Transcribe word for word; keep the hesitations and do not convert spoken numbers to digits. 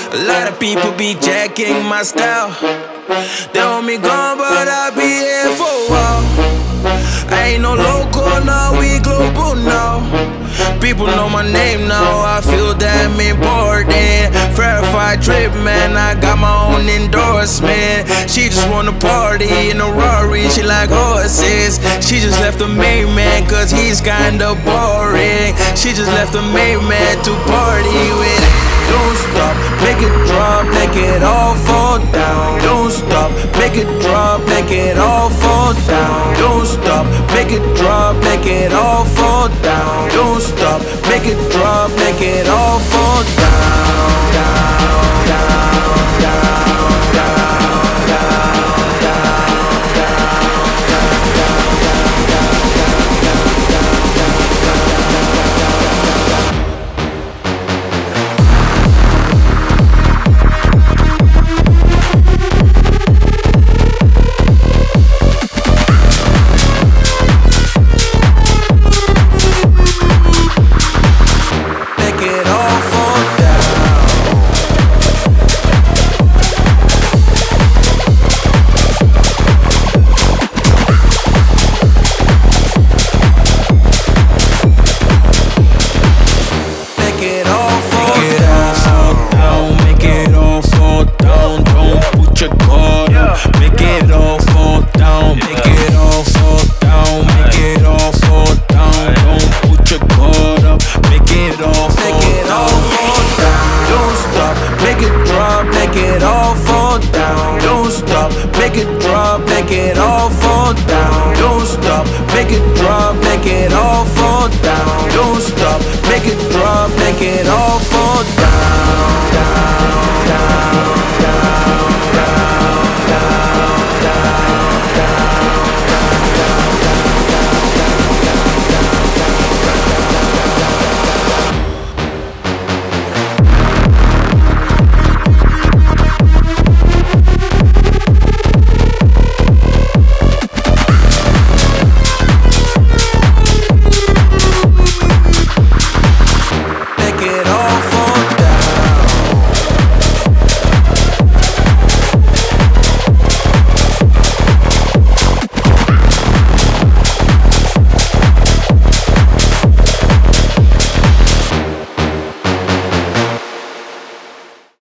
A lot of people be jacking my style. They want me gone, but I'll be here for a while. I ain't no local, now we global now. People know my name now, I feel damn important. Verified drip, man, I got my own endorsement. She just wanna party in a Rari, she like horses. She just left the main man, cause he's kinda boring. She just left the main man to party with. Don't stop, make it drop, make it all fall down. Don't stop, make it drop, make it all fall down. Don't stop, make it drop, make it all fall down. Don't stop, make it drop, make it all fall down, down, down, down, down, down, down, make it drop, make it all fall down. Don't stop, make it drop, make it all fall down. Don't stop, make it drop, make it all fall down.